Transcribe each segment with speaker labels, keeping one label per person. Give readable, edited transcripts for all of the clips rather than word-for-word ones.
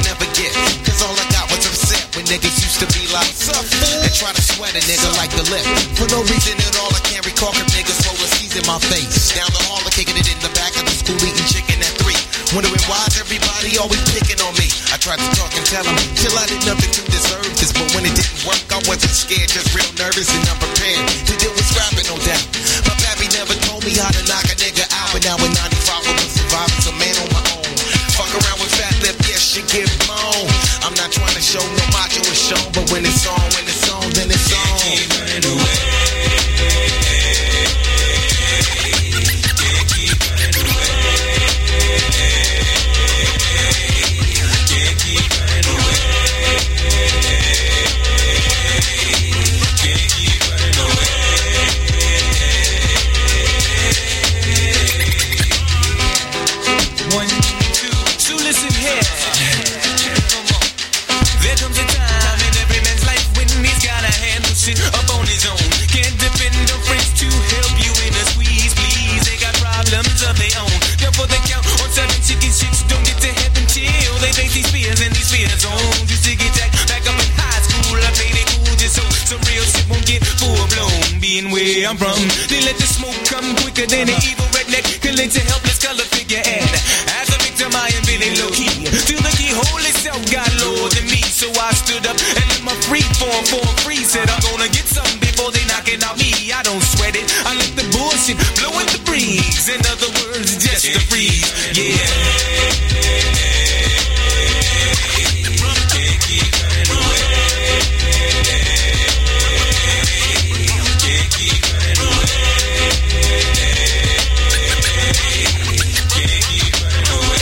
Speaker 1: never get. Cause all I got was upset when niggas used to be like, and try to sweat a nigga like the lip. For no reason at all, I can't recall if niggas roll a C's in my face. Down the hall, kicking it in the back of the school, eating chicken at 3. Wondering why's everybody always picking on me. I tried to talk and tell them, till I did nothing to deserve this. But when it didn't work, I wasn't scared, just real nervous and unprepared to deal with rapping, no doubt. My pappy never told me how to knock a nigga out. But now in 95, I was surviving, a man on my own. Fuck around with fat lip, yes, she get blown. I'm not trying to show no macho is shown, but when it's on, then it's on. Keep running away.
Speaker 2: Up on his own, can't depend on friends to help you in a squeeze. Please, they got problems of their own. Therefore they count on 7 chicken shits. Don't get to heaven till they face these fears and these fears on. Just to get jacked back up in high school, I played it cool just so some real shit won't get full blown. Being where I'm from, they let the smoke come quicker than an evil redneck can let a helpless color figure. And as a victim, I am really low key. Till the keyhole itself got lower than me, so I stood up and let my free form for a free. Said I'm gonna get something before they knocking out me. I don't sweat it, I let the bullshit blow in the breeze. In other words, just a freeze. Yeah. Can't keep running away. Can't keep running away. Can't keep running away.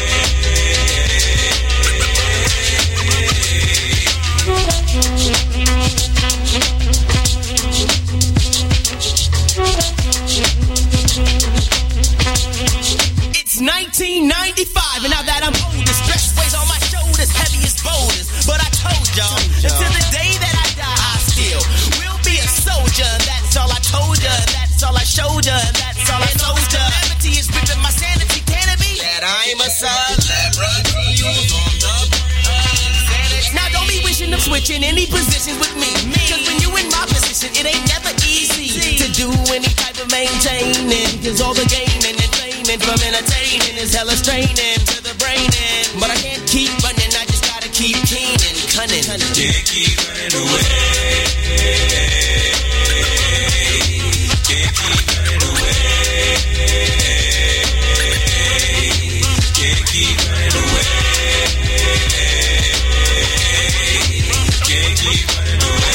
Speaker 3: It's 1995, and now that I'm older, stress weighs on my shoulders, heavy as boulders. But I told y'all, until the day that I die, I still will be a soldier. That's all I told ya, that's all I showed ya, that's all I told ya. Celebrity is ripping my sanity, can it be? That I'm a celebrity on the now don't be wishing of switching any positions with me. Cause when you in my position, it ain't never easy to do any type of maintaining. Cause all the gaining and training from entertaining is hella straining to the brain. But I can't keep running, I just gotta keep keen and cunning.
Speaker 2: Can't keep running away. Can't keep running away. Can't keep running away. Can't keep running away.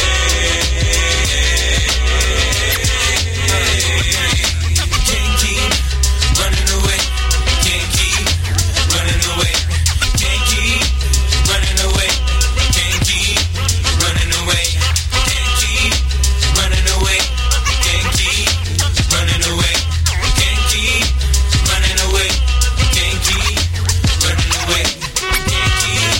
Speaker 2: Can't keep running away. Can't keep running away. Can't keep running away. Can't keep running away. Can't keep running away. Can't keep running away. Can't keep running away. Can't keep running away. Can't keep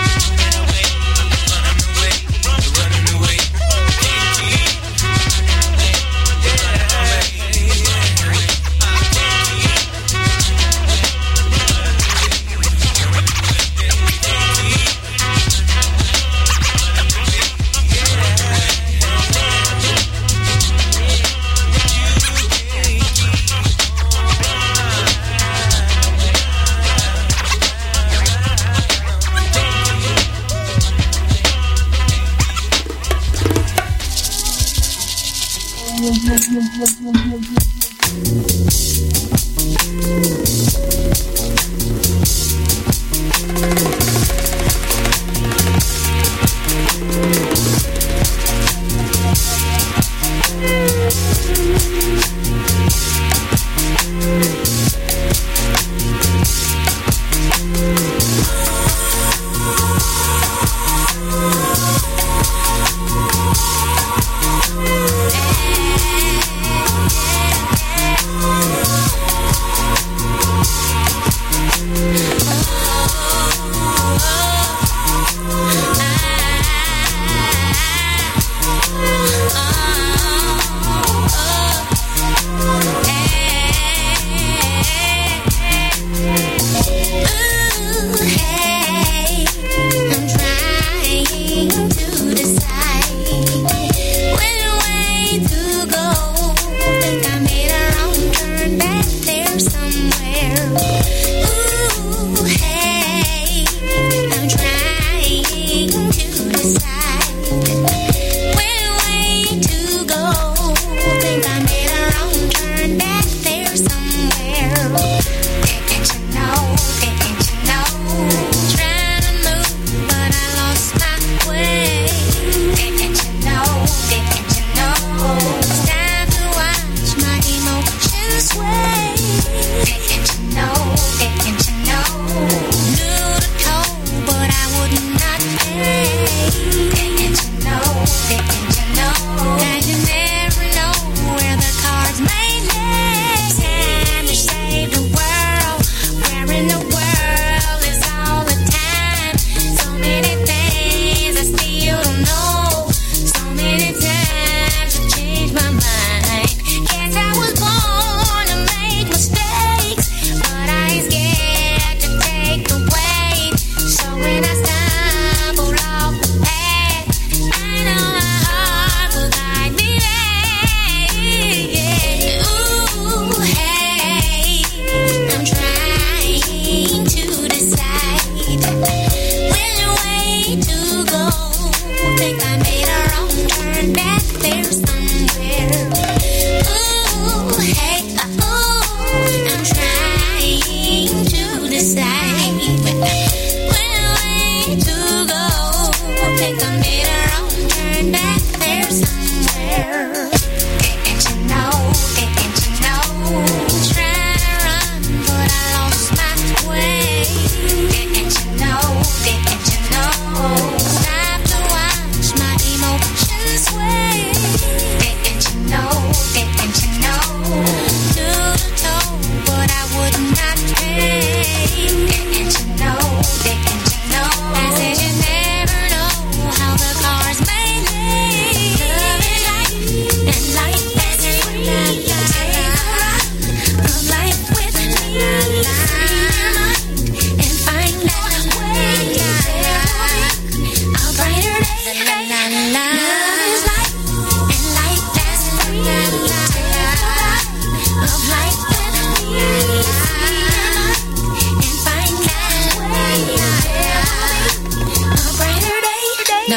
Speaker 2: running away. Can't keep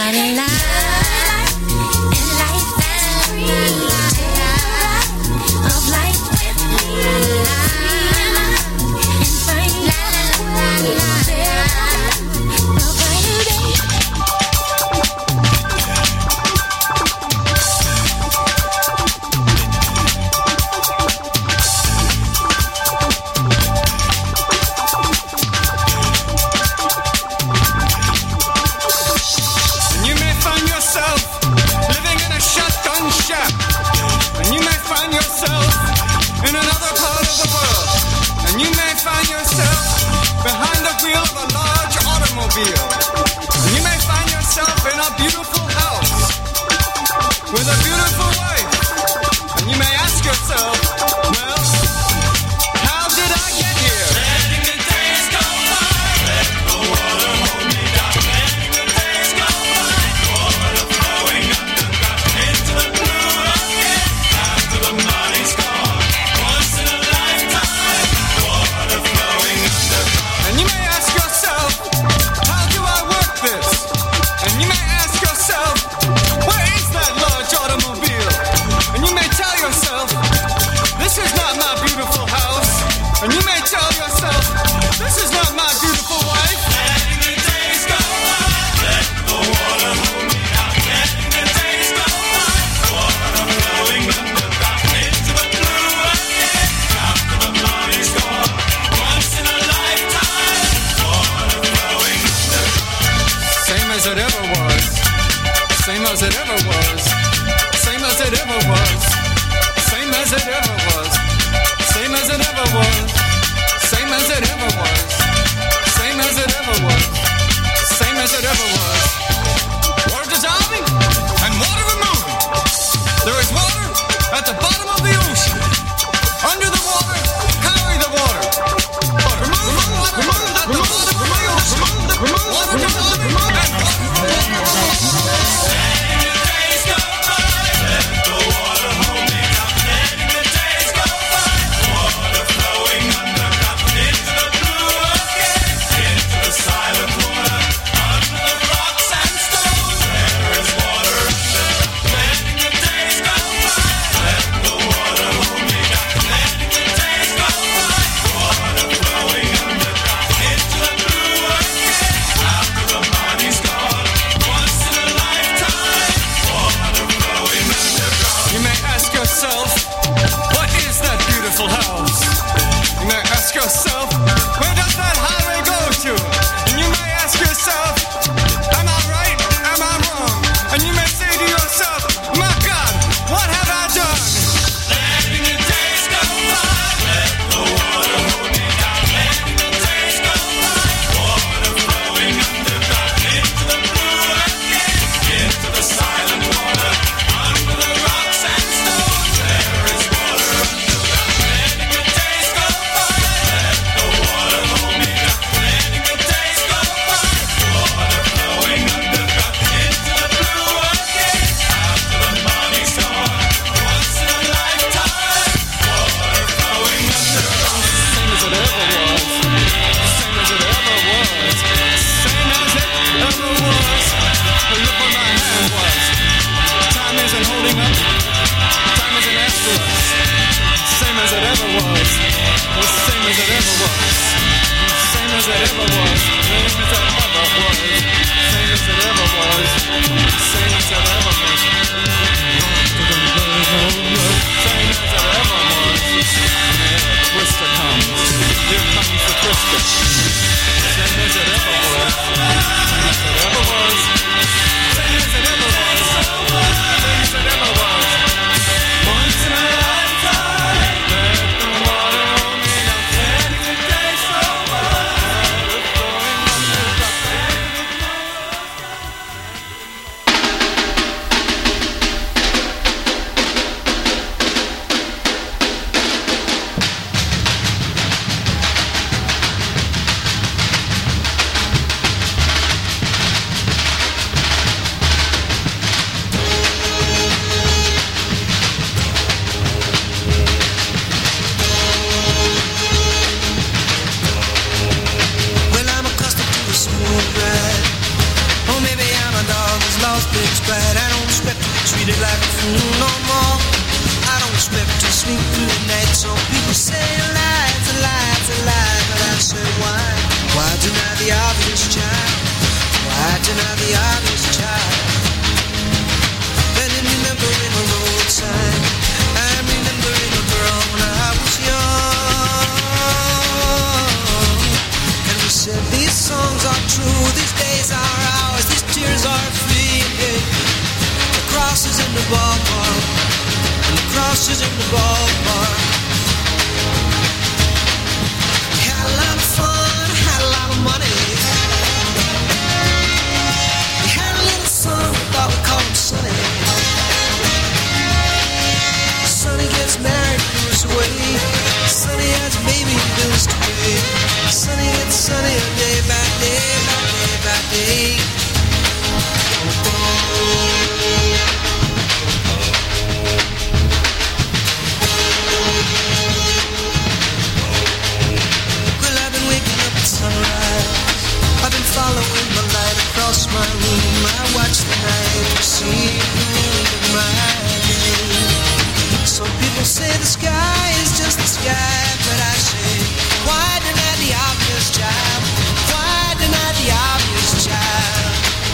Speaker 4: Silent lost its pride. I don't expect to be treated like a fool no more. I don't expect to sleep through the night. Some people say lies, lies, lies, but I say why? Why deny the obvious child? Why deny the obvious child? Then in remembering a roadside, I'm remembering a girl when I was young. And we said these songs are true, these days are ours, these tears are free. The cross is in the ballpark, and the cross is in the ballpark. We had a lot of fun, had a lot of money. We had a little son, we thought we called him Sonny. Sonny gets married, moves away. Sonny has a baby, bills to pay. Sonny gets sunnier day by day by day by day. Well, I've been waking up at sunrise. I've been following the light across my room. I watch the night recede in my day. Some people say the sky is just the sky, but I say, why deny the obvious, child? Why deny the obvious, child?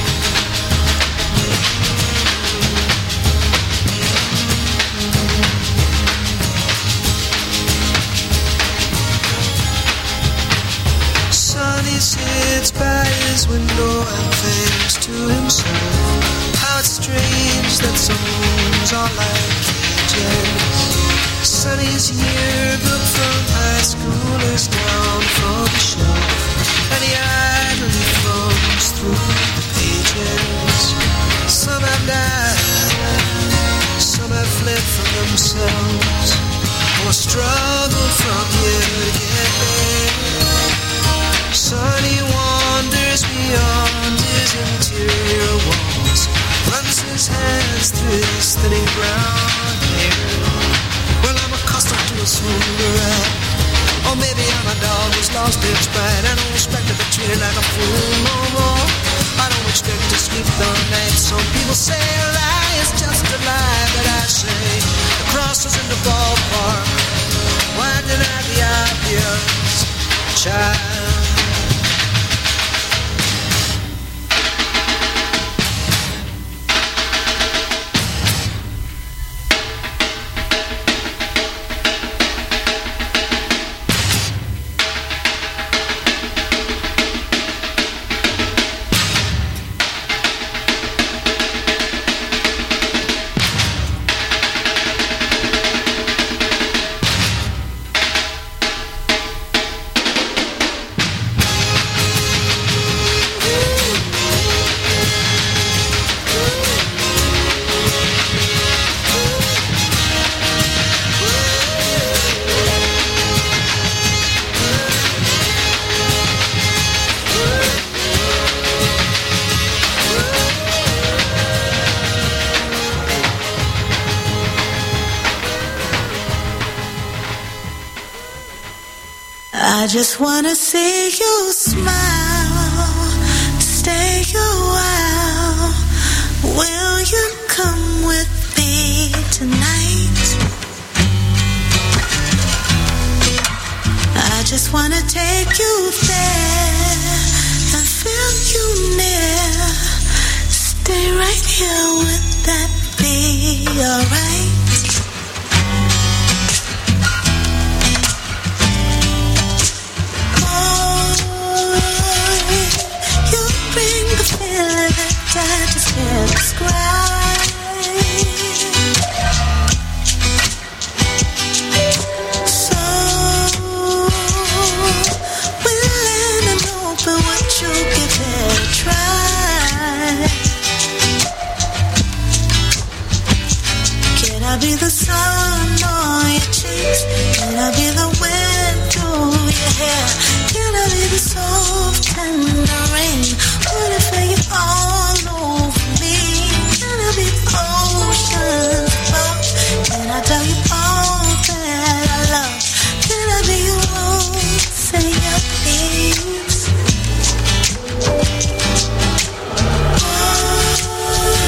Speaker 4: Sonny sits by his window and thinks to himself, how it's strange that some rooms are like cages. Sonny's yearbook from high school is down from the shelf, and he idly thumbs through the pages. Some have died, some have fled from themselves, or struggled from here to get there. Sonny wanders beyond his interior walls, runs his hands through his thinning brown hair. Well, I'm accustomed to a smoother ride, or maybe I'm a dog who's lost its pride. I don't expect to be treated like a fool no more. I don't expect to sleep the night. Some people say a lie is just a lie, but I say the cross is in the ballpark. Why deny the obvious, child?
Speaker 5: I just wanna see you smile, stay a while. Will you come with me tonight? I just wanna take you there and feel you near. Stay right here, would that be alright? I just can't describe. So willing and open, would you give it a try? Can I be the sun on your cheeks? Can I be the wind through your hair? Can I be the soft tender rain? Would it feel you all over me? Can I be the ocean above? Can I tell you all that I love? Can I be your rose and your leaves? Oh,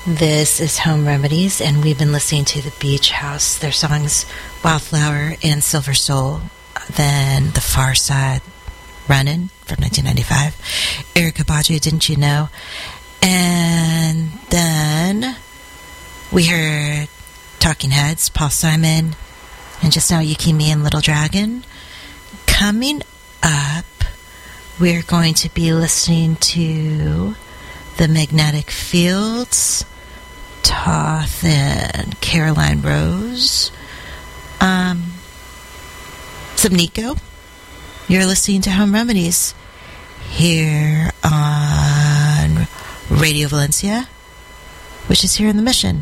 Speaker 6: This is Home Remedies, and we've been listening to the Beach House, their songs Wildflower and Silver Soul, then The Far Side, Runnin' from 1995, Erykah Badu, Didn't You Know, and then we heard Talking Heads, Paul Simon, and just now Yuki Me and Little Dragon. Coming up, we're going to be listening to The Magnetic Fields, Toth and Caroline Rose, some Nico. You're listening to Home Remedies here on Radio Valencia, which is here in the Mission.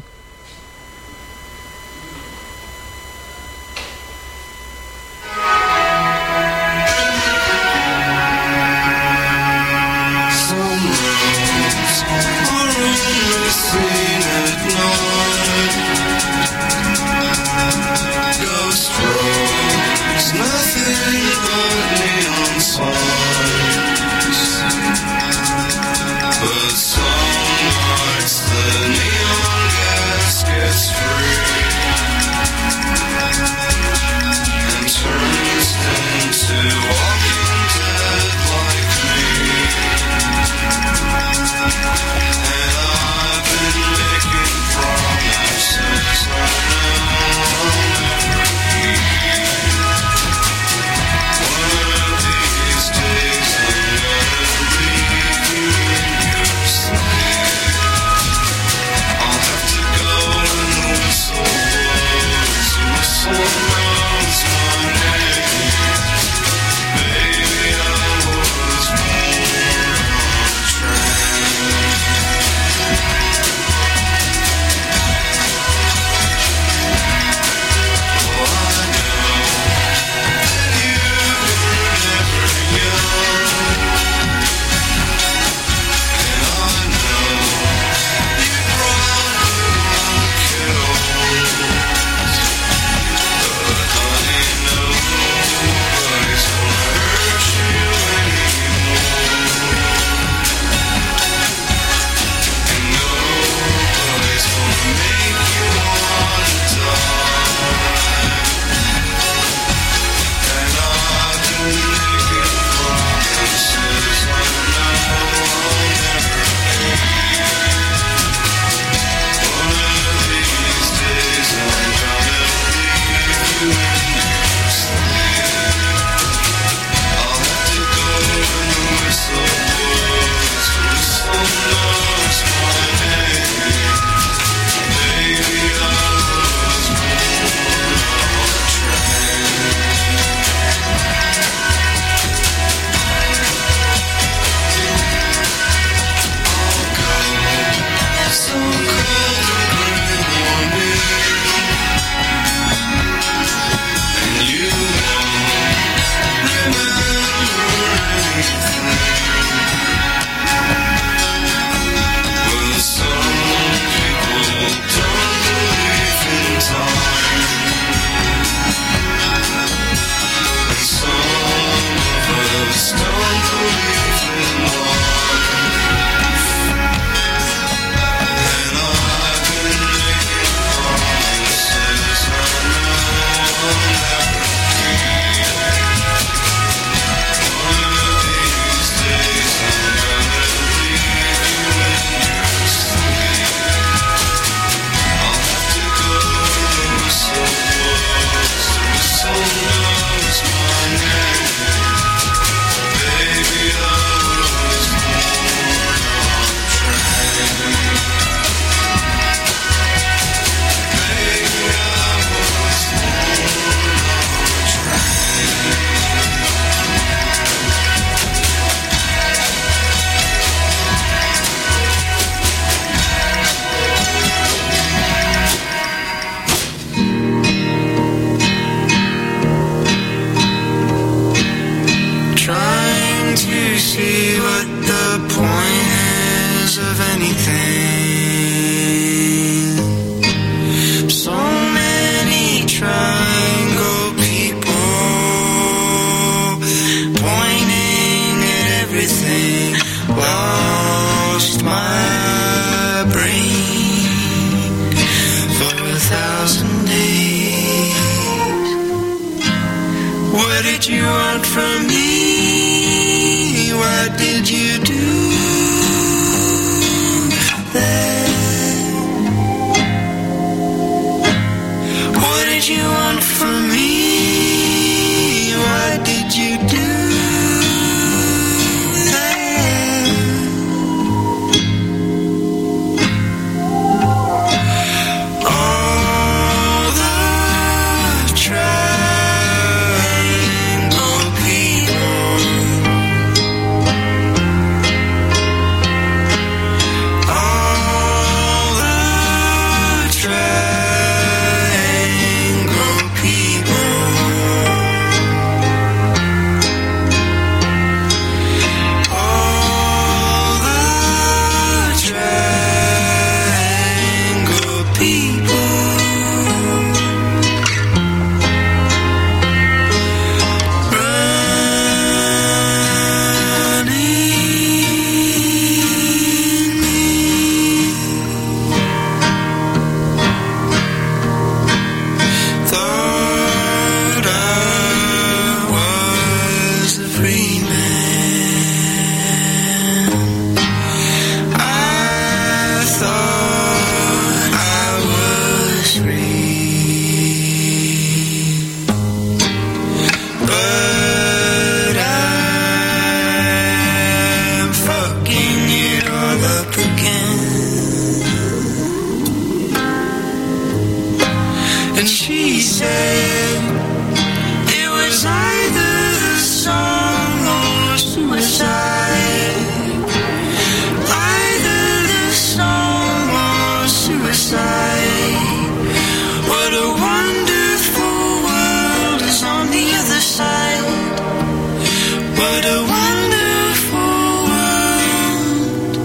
Speaker 4: Lost my brain. want from me? What did you do that? What did you want from me? What did you do that? All the triangle people, all the triangle people, all the triangle people. Thought I was a free man. I thought I was free, but I'm fucking it all up again. And she said it was either the song or suicide. Either the song or suicide. What a wonderful world is on the other side. What a wonderful world.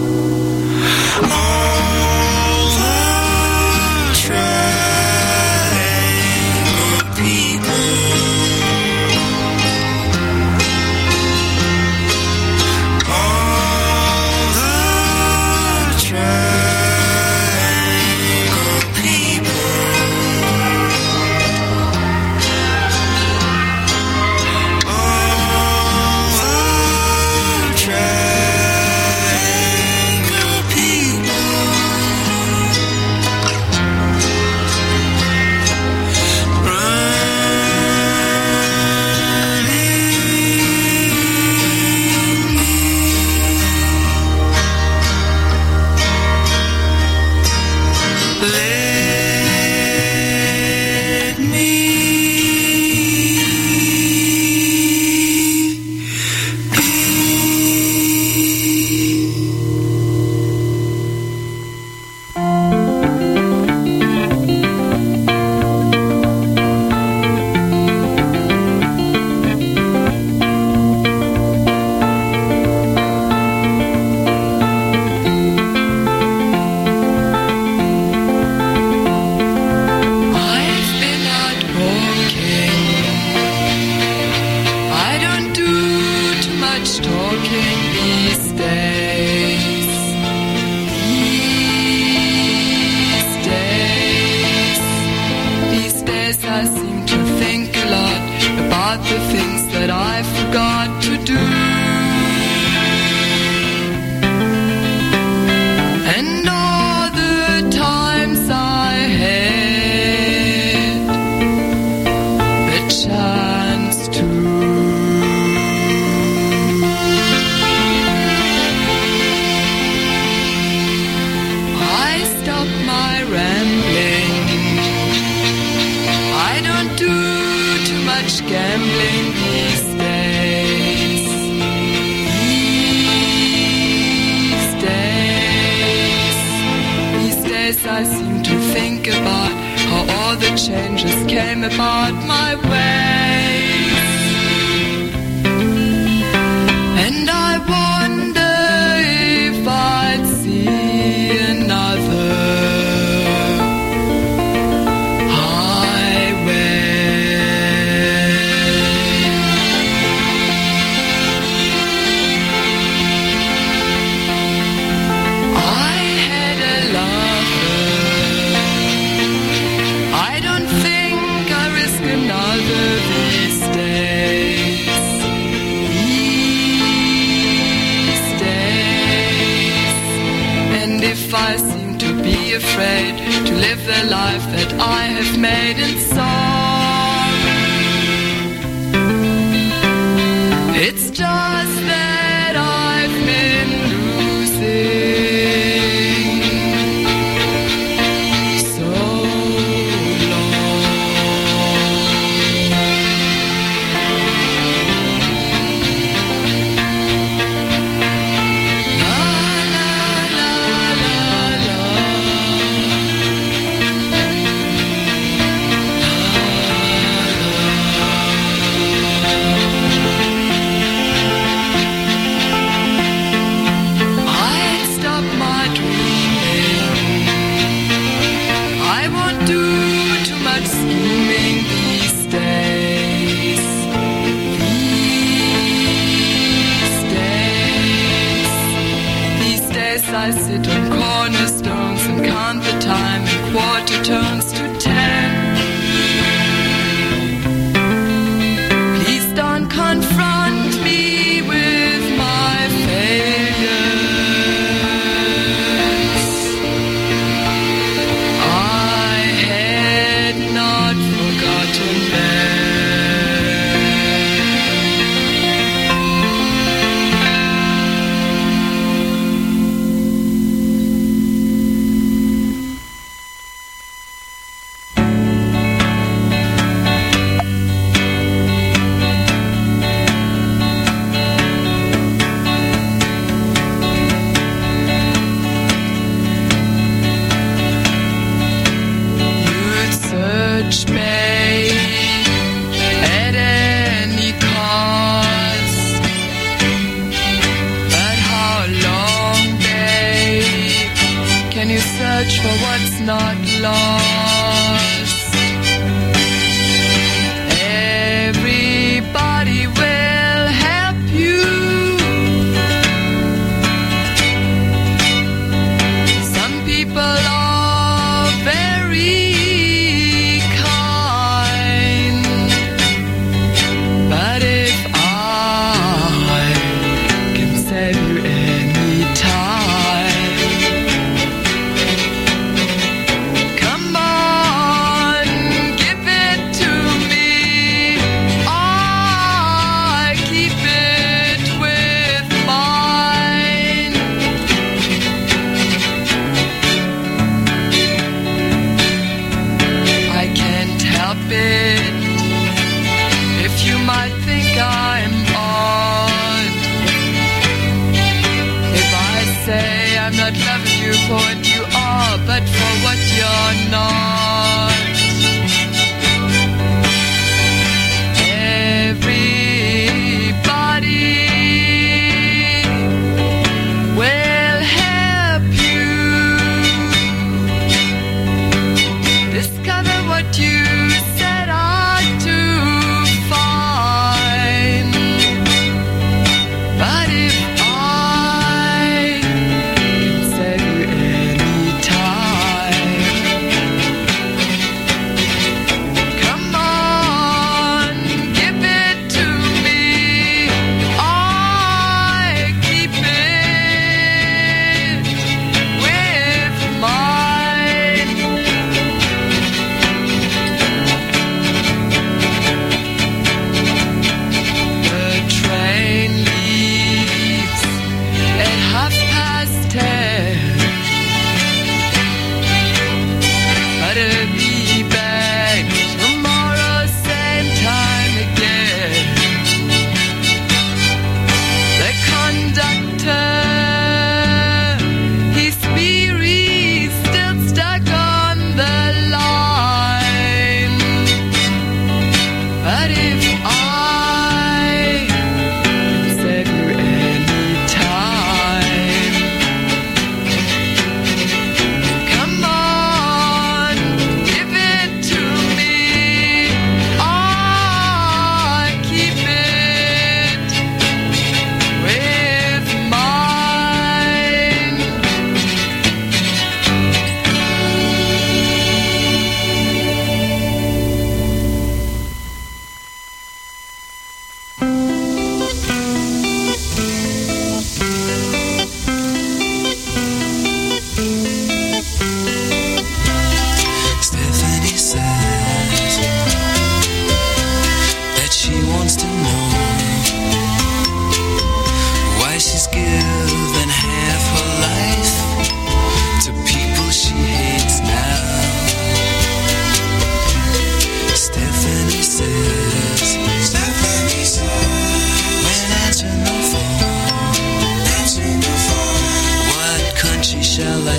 Speaker 4: All the triangle people, all the triangle people, all the triangle people. Let me I've been out walking. I don't do too much talking these days. These days I seem to think a lot about the things that I forgot to do. And all the times I had the chance to. I stopped my rambling. I don't do too much gambling these days. These days I seem to think about how all the changes came about my ways. And I wonder if I'd see another enough.
Speaker 7: the life that I have made in song. It's just that I've been losing so long. La la la la la. La, la.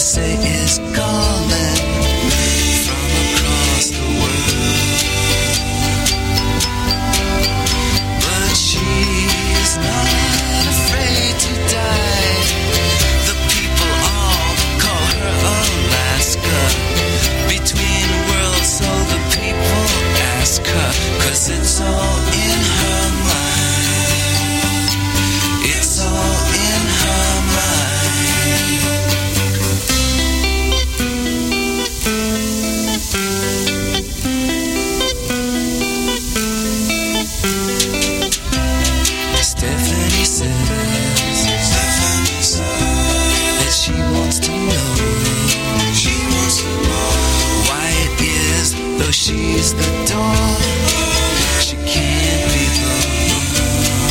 Speaker 8: say is calling from across the world. But she's not afraid to die. The people all call her Alaska. Between worlds, so the people ask her, 'cause it's all in her mind. It's all in her mind. Stephanie says that she wants to know why it is, though she's the dawn, she can't be gone.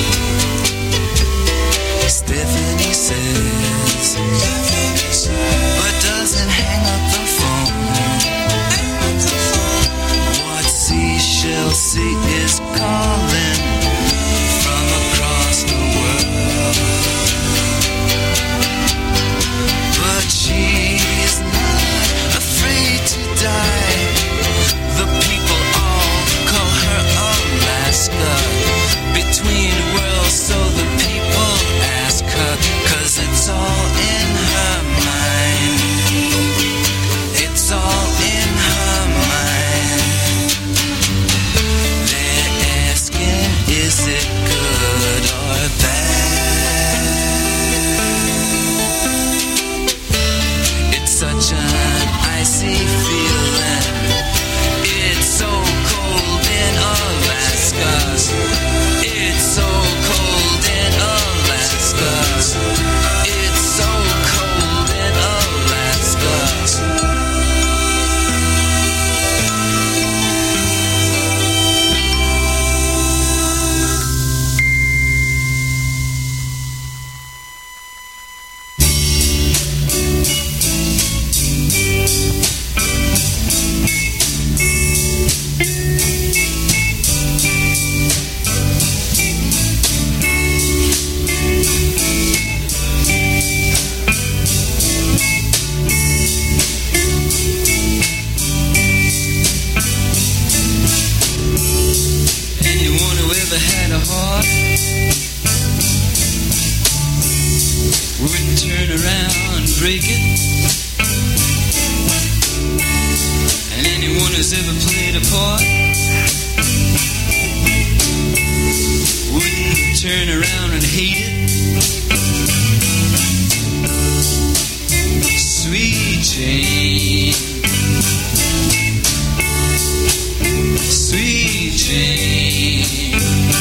Speaker 8: Stephanie says, but doesn't hang up the phone. What seashell sea is calling from across the world? But she's not afraid to die. The people all call her Alaska. Between worlds, so the people ask her, 'cause it's all in her mind. It's all in her mind. They're asking, is it good or bad? It's such an icy feeling. It's so cold in Alaska. It's so cold in Alaska. It's so cold in Alaska. Anyone who ever had a heart wouldn't turn around and break it. And anyone who's ever played a part wouldn't turn around and hate it. Sweet Jane, Sweet Jane,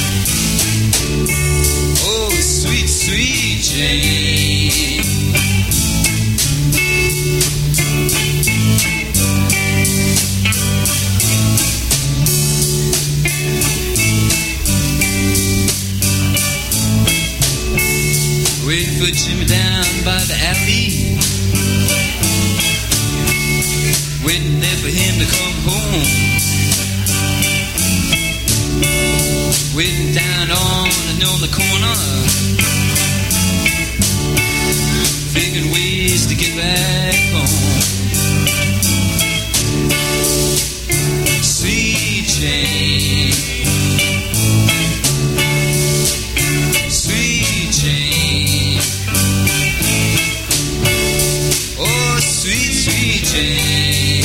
Speaker 8: oh sweet, sweet Jane. Waiting for Jimmy down by the alley, waiting there for him to come home. Waiting down on the corner, figuring ways to get back home. Sweet Jane, Sweet Jane, oh sweet, sweet Jane.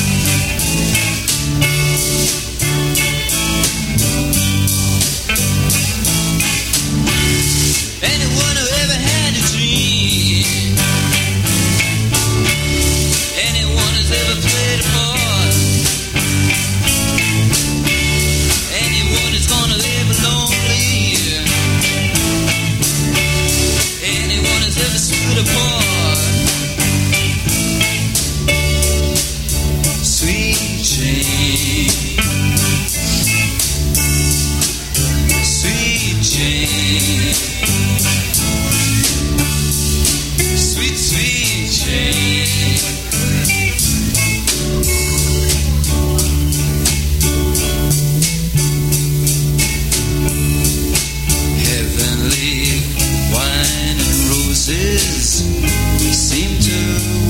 Speaker 8: Anyone who ever had a dream, anyone who's ever played a part, anyone who's gonna live lonely, anyone who's ever split apart. Sweet Jane, Sweet Jane, sweet, sweet Jane. Heavenly wine and roses seem to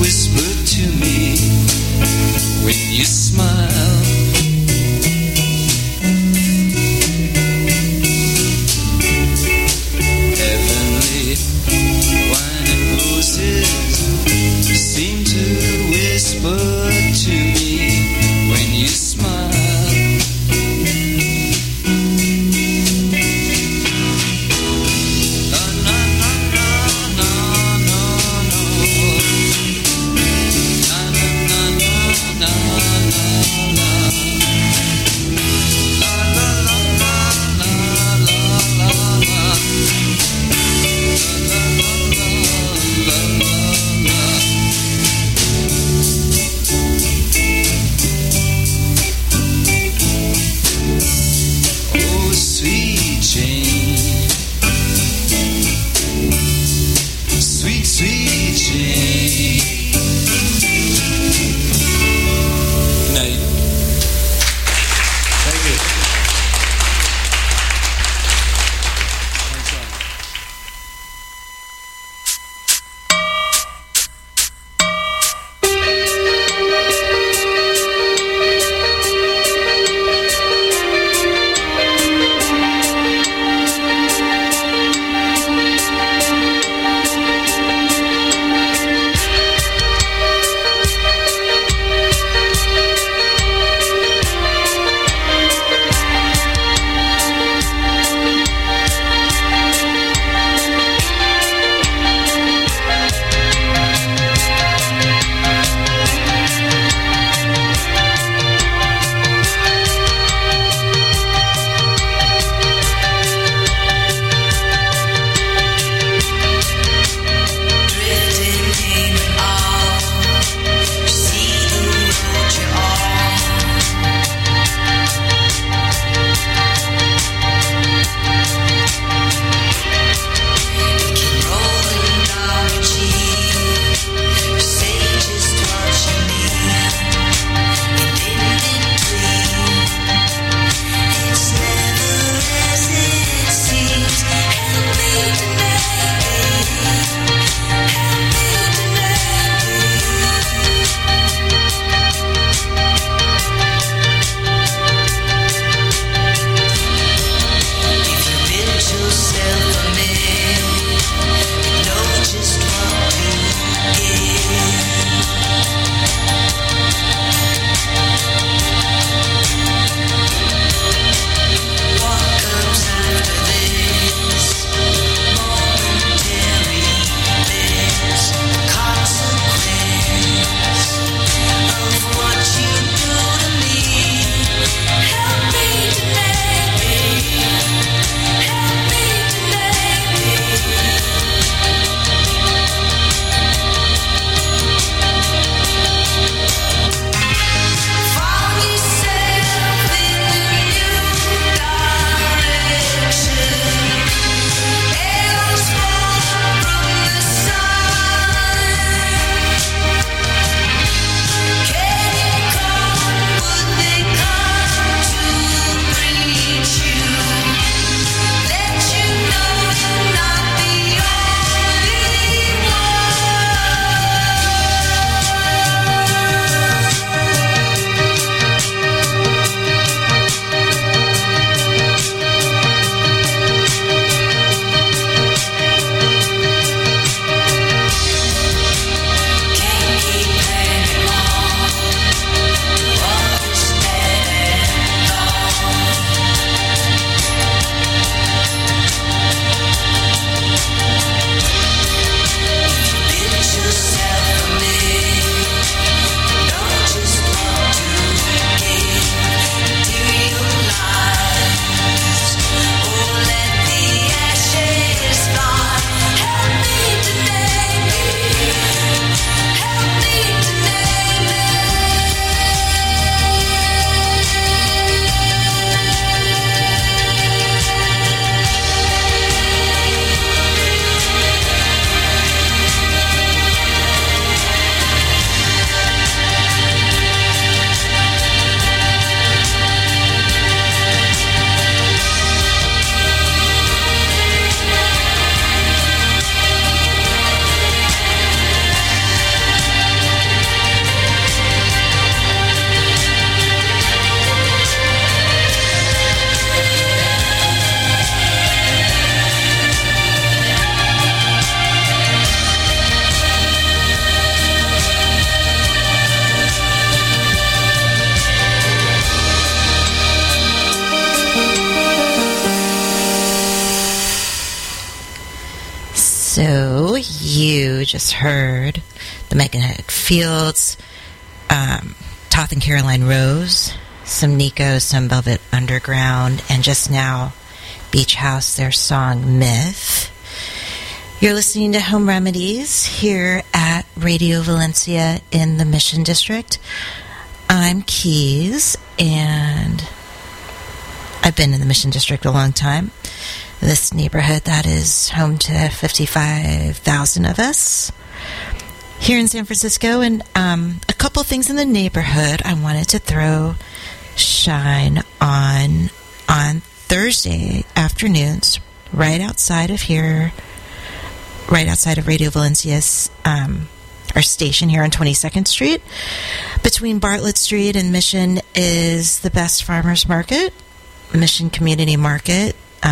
Speaker 6: So you just heard the Meganhead Fields, Toth and Caroline Rose, some Nico, some Velvet Underground, and just now Beach House, their song Myth. You're listening to Home Remedies here at Radio Valencia in the Mission District. I'm Keys, and I've been in the Mission District a long time. This neighborhood that is home to 55,000 of us here in San Francisco. And a couple things in the neighborhood I wanted to throw shine on Thursday afternoons, right outside of here, right outside of Radio Valencia's, our station here on 22nd Street. Between Bartlett Street and Mission is the Best Farmers Market, Mission Community Market.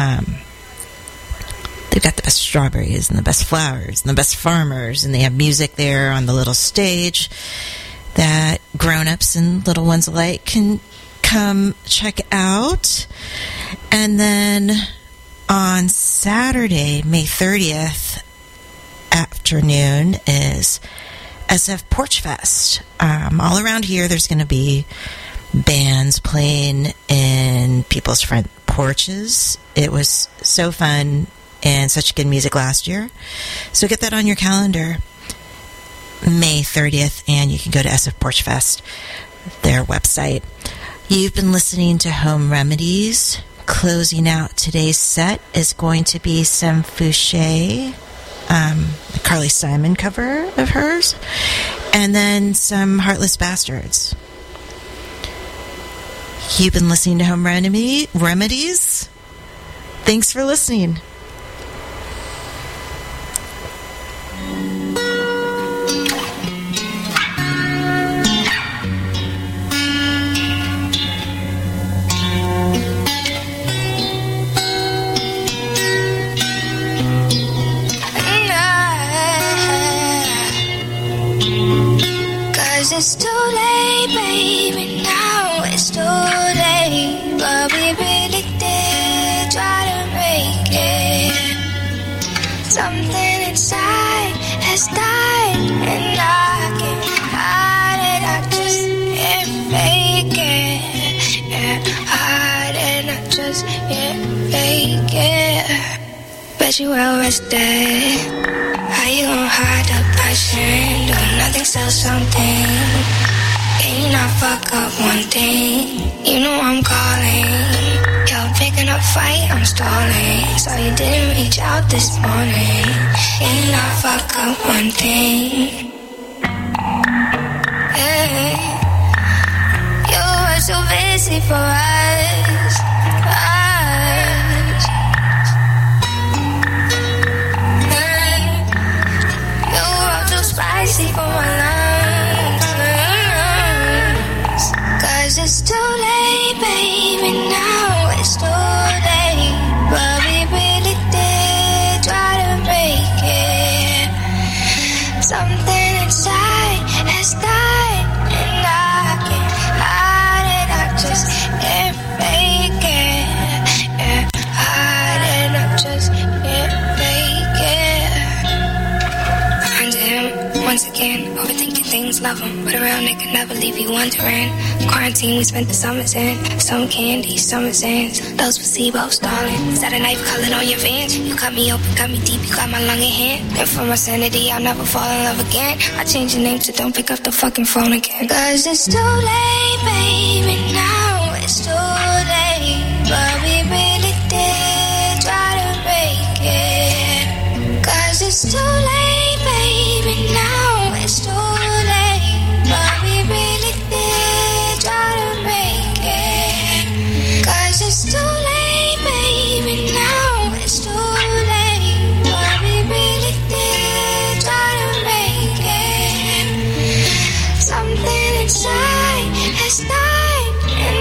Speaker 6: They've got the best strawberries and the best flowers and the best farmers, and they have music there on the little stage that grown-ups and little ones alike can come check out. And then on Saturday, May 30th afternoon is SF Porch Fest. All around here, there's going to be bands playing in people's front porches. It was so fun and such good music last year. So get that on your calendar, May 30th, and you can go to SF Porch Fest, their website. You've been listening to Home Remedies. Closing out today's set is going to be some Fouché, the Carly Simon cover of hers, and then some Heartless Bastards. You've been listening to Home Remedies. Thanks for listening.
Speaker 5: It's too late, baby, now it's too late. But we really did try to make it. Something inside has died, and I can't hide it. I just can't fake it. Yeah, hide it, I just can't fake it. Bet you well rested. How you gon' hide the passion? Doing nothing, sell something. Can you not fuck up one thing? You know I'm calling. You're picking up fight, I'm stalling. So you didn't reach out this morning. Can you not fuck up one thing? Hey. You were so busy for us. Spicy for my lungs. Cause it's too late, baby, now it's too late. But we really did try to make it. Something inside has died, and I can't hide it, I just can't fake it. Yeah, hide it, I just can't fake it. Once again, overthinking things, love them. But a real nigga never leave you wondering. Quarantine, we spent the summers in. Some candy, summer sands. Those placebos, darling. Is that a knife colored on your veins? You cut me open, cut me deep, you got my lung in hand. And for my sanity, I'll never fall in love again. I change your name, so don't pick up the fucking phone again. Cause it's too late, baby, now it's too late. But we really did try to make it. Cause it's too late, baby, now it's too late. But we really did try to make it. Cause it's too late, baby, now it's too late. But we really did try to make it. Something inside has died, and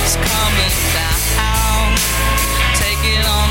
Speaker 7: is coming down, taking on